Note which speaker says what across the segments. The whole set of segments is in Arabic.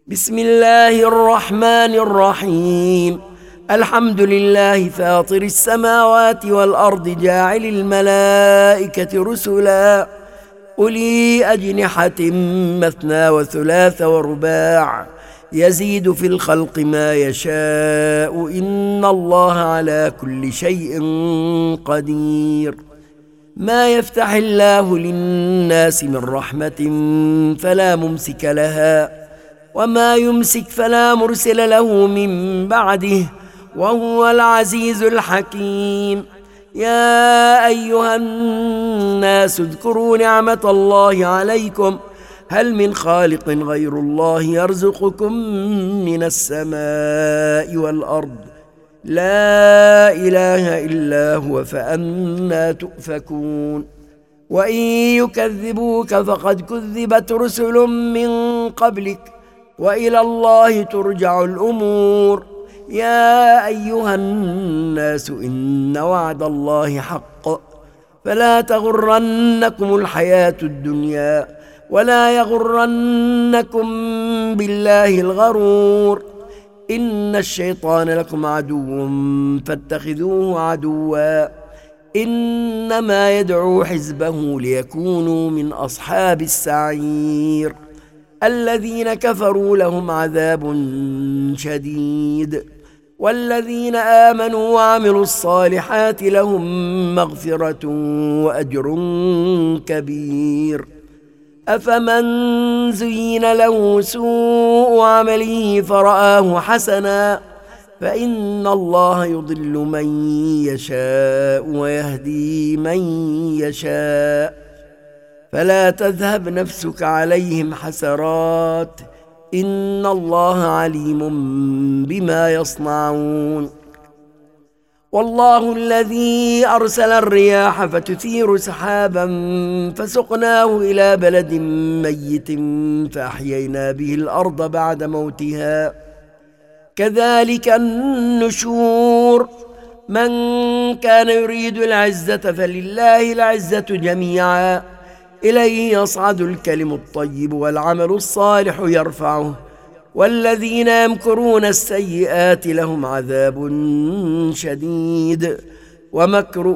Speaker 1: بسم الله الرحمن الرحيم. الحمد لله فاطر السماوات والأرض جاعل الملائكة رسلا أولي أجنحة مثنى وثلاث ورباع يزيد في الخلق ما يشاء إن الله على كل شيء قدير. ما يفتح الله للناس من رحمة فلا ممسك لها وما يمسك فلا مرسل له من بعده وهو العزيز الحكيم. يا أيها الناس اذكروا نعمة الله عليكم هل من خالق غير الله يرزقكم من السماء والأرض لا إله إلا هو فأنى تؤفكون. وإن يكذبوك فقد كذبت رسل من قبلك وإلى الله ترجع الأمور. يا أيها الناس إن وعد الله حق فلا تغرنكم الحياة الدنيا ولا يغرنكم بالله الغرور. إن الشيطان لكم عدو فاتخذوه عدوا إنما يدعو حزبه ليكونوا من أصحاب السعير. الذين كفروا لهم عذاب شديد والذين آمنوا وعملوا الصالحات لهم مغفرة وأجر كبير. أفمن زين له سوء عمله فرآه حسنا فإن الله يضل من يشاء ويهدي من يشاء فلا تذهب نفسك عليهم حسرات إن الله عليم بما يصنعون. والله الذي أرسل الرياح فتثير سحابا فسقناه إلى بلد ميت فأحيينا به الأرض بعد موتها كذلك النشور. من كان يريد العزة فلله العزة جميعا إليه يصعد الكلم الطيب والعمل الصالح يرفعه والذين يمكرون السيئات لهم عذاب شديد ومكر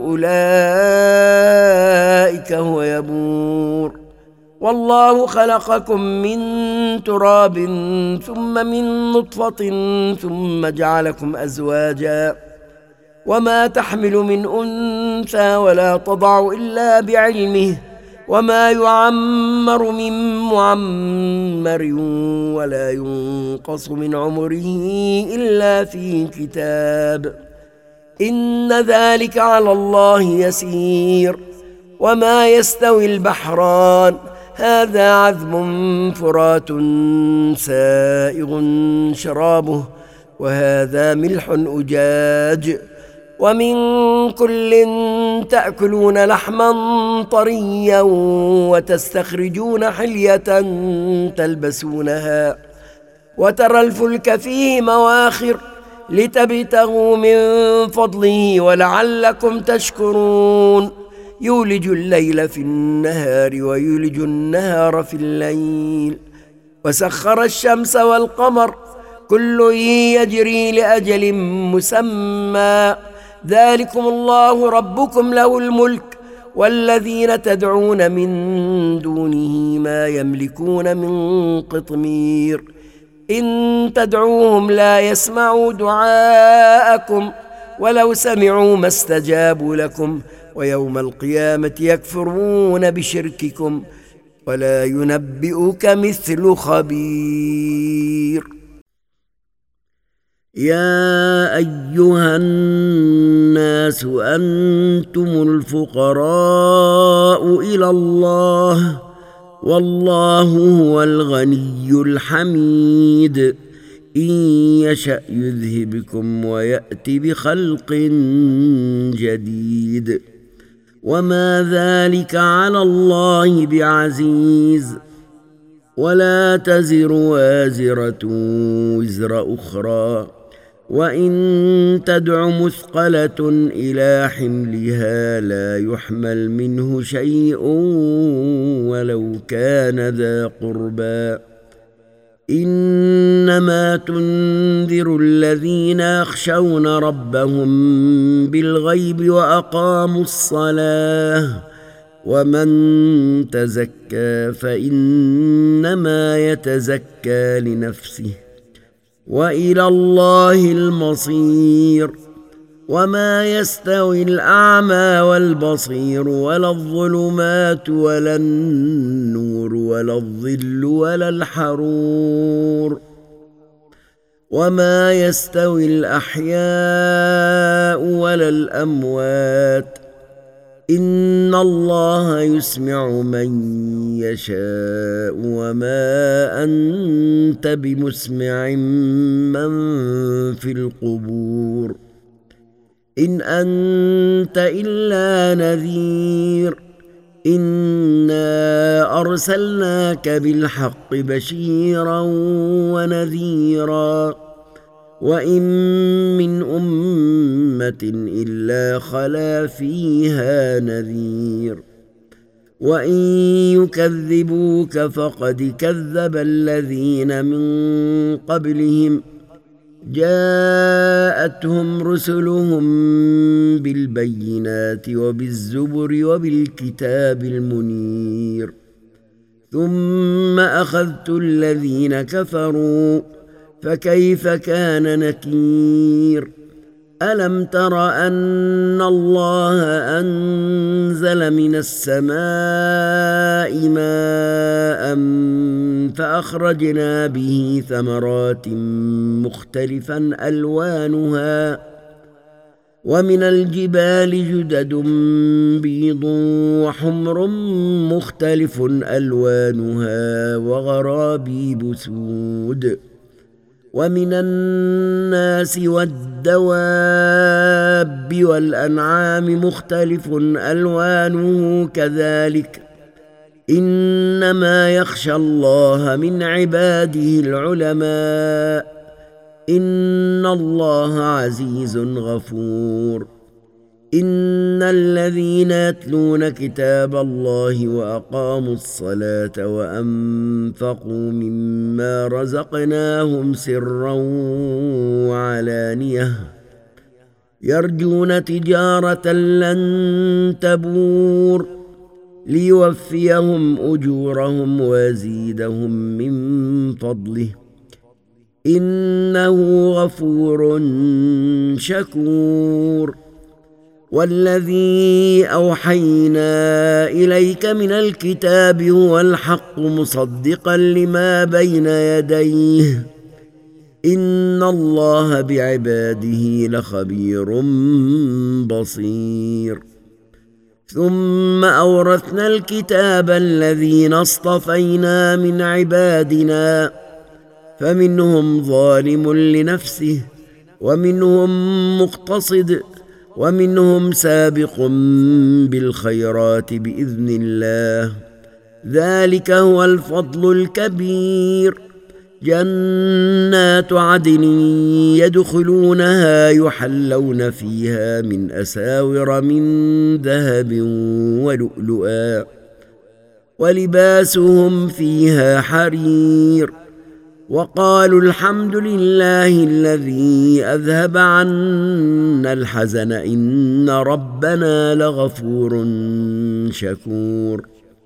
Speaker 1: أولئك هو يبور. والله خلقكم من تراب ثم من نطفة ثم جعلكم أزواجا وما تحمل من أنثى ولا تضع إلا بعلمه وما يعمر من معمر ولا ينقص من عمره إلا في كتاب إن ذلك على الله يسير. وما يستوي البحران هذا عذب فرات سائغ شرابه وهذا ملح أجاج ومن كل تأكلون لحما طريا وتستخرجون حلية تلبسونها وترى الفلك فيه مواخر لتبتغوا من فضله ولعلكم تشكرون. يولج الليل في النهار ويولج النهار في الليل وسخر الشمس والقمر كل يجري لأجل مسمى ذلكم الله ربكم له الملك والذين تدعون من دونه ما يملكون من قطمير إن تدعوهم لا يسمعوا دعاءكم ولو سمعوا ما استجابوا لكم ويوم القيامة يكفرون بشرككم ولا ينبئك مثل خبير. يا أيها الناس أنتم الفقراء إلى الله والله هو الغني الحميد. إن يشأ يذهبكم ويأتي بخلق جديد وما ذلك على الله بعزيز. ولا تزر وازرة وزر أخرى وإن تدع مثقلة إلى حملها لا يحمل منه شيء ولو كان ذا قربى إن إنما تنذر الذين يخشون ربهم بالغيب وأقاموا الصلاة ومن تزكى فإنما يتزكى لنفسه وإلى الله المصير وما يستوي الأعمى والبصير ولا الظلمات ولا النور ولا الظل ولا الحرور وما يستوي الأحياء ولا الأموات إن الله يسمع من يشاء وما أنت بمسمع من في القبور إن أنت إلا نذير إنا أرسلناك بالحق بشيرا ونذيرا وإن من أمة إلا خلا فيها نذير وإن يكذبوك فقد كذب الذين من قبلهم جاءتهم رسلهم بالبينات وبالزبر وبالكتاب المنير ثم أخذت الذين كفروا فكيف كان نكير ألم تر أن الله أنزل من السماء ماء فأخرجنا به ثمرات مختلفا ألوانها ومن الجبال جدد بيض وحمر مختلف ألوانها وغرابيب سود ومن الناس والدواب والأنعام مختلف ألوانه كذلك إنما يخشى الله من عباده العلماء إن الله عزيز غفور إن الذين يتلون كتاب الله وأقاموا الصلاة وأنفقوا مما رزقناهم سرا وعلانية يرجون تجارة لن تبور ليوفيهم أجورهم ويزيدهم من فضله إنه غفور شكور والذي أوحينا إليك من الكتاب هو الحق مصدقا لما بين يديه إن الله بعباده لخبير بصير ثم أورثنا الكتاب الذين اصطفينا من عبادنا فمنهم ظالم لنفسه ومنهم مقتصد ومنهم سابق بالخيرات بإذن الله ذلك هو الفضل الكبير جنات عدن يدخلونها يحلون فيها من أساور من ذهب ولؤلؤا ولباسهم فيها حرير وقالوا الحمد لله الذي أذهب عنا الحزن إن ربنا لغفور شكور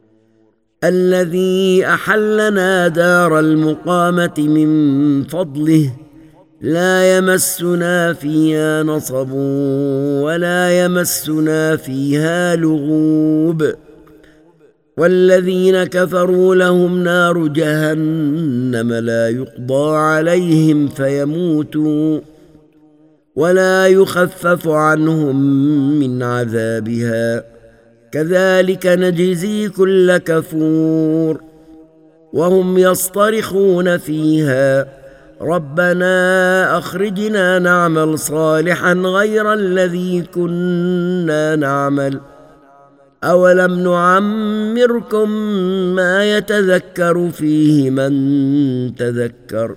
Speaker 1: الذي أحلنا دار المقامة من فضله لا يمسنا فيها نصب ولا يمسنا فيها لغوب والذين كفروا لهم نار جهنم لا يقضى عليهم فيموتوا ولا يخفف عنهم من عذابها كذلك نجزي كل كفور وهم يصطرخون فيها ربنا أخرجنا نعمل صالحا غير الذي كنا نعمل أولم نعمركم ما يتذكر فيه من تذكر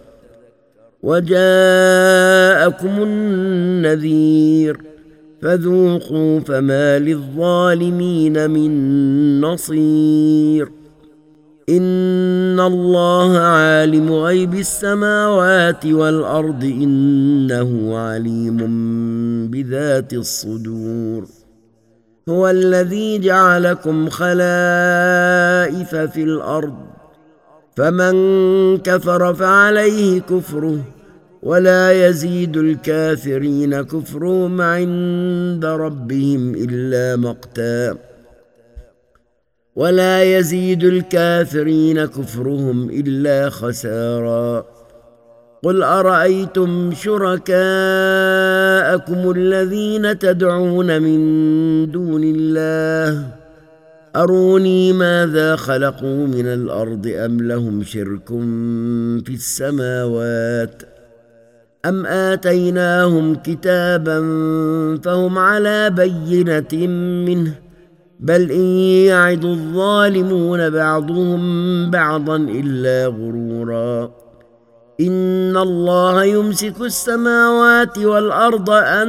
Speaker 1: وجاءكم النذير فذوقوا فما للظالمين من نصير إن الله عالم غيب السماوات والأرض إنه عليم بذات الصدور. هو الذي جعلكم خلائف في الأرض فمن كفر فعليه كفره ولا يزيد الكافرين كفرهم عند ربهم إلا مقتا ولا يزيد الكافرين كفرهم إلا خسارا. قل أرأيتم شركاءكم الذين تدعون من دون الله أروني ماذا خلقوا من الأرض أم لهم شرك في السماوات أم آتيناهم كتابا فهم على بينة منه بل إن يعد الظالمون بعضهم بعضا إلا غرورا. إن الله يمسك السماوات والأرض أن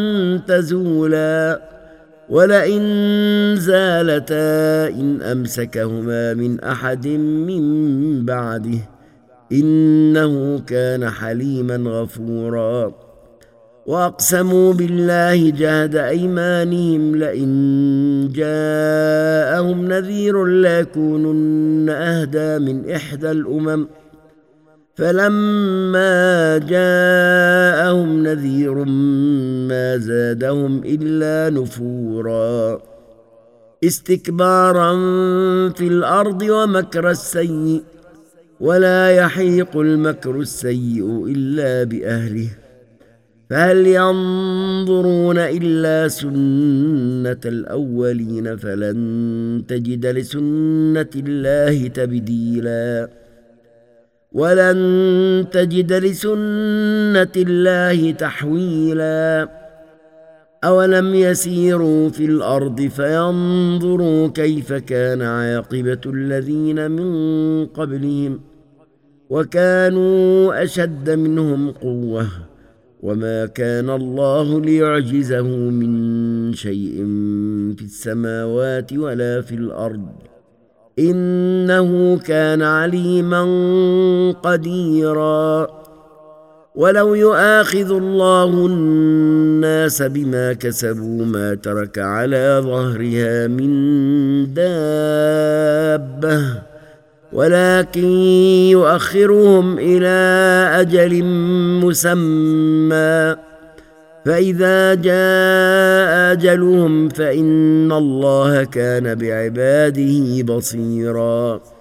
Speaker 1: تزولا ولئن زالتا إن أمسكهما من أحد من بعده إنه كان حليما غفورا. وأقسموا بالله جهد أيمانهم لئن جاءهم نذير ليكونن أهدى من إحدى الأمم فلما جاءهم نذير ما زادهم إلا نفورا استكبارا في الأرض ومكر السيء ولا يحيق المكر السيء إلا بأهله فهل ينظرون إلا سنة الأولين فلن تجد لسنة الله تبديلا ولن تجد لسنة الله تحويلا. أولم يسيروا في الأرض فينظروا كيف كان عاقبة الذين من قبلهم وكانوا أشد منهم قوة وما كان الله ليعجزه من شيء في السماوات ولا في الأرض إنه كان عليما قديرا. ولو يؤاخذ الله الناس بما كسبوا ما ترك على ظهرها من دابة ولكن يؤخرهم إلى أجل مسمى فإذا جاء أجلهم فإن الله كان بعباده بصيرا.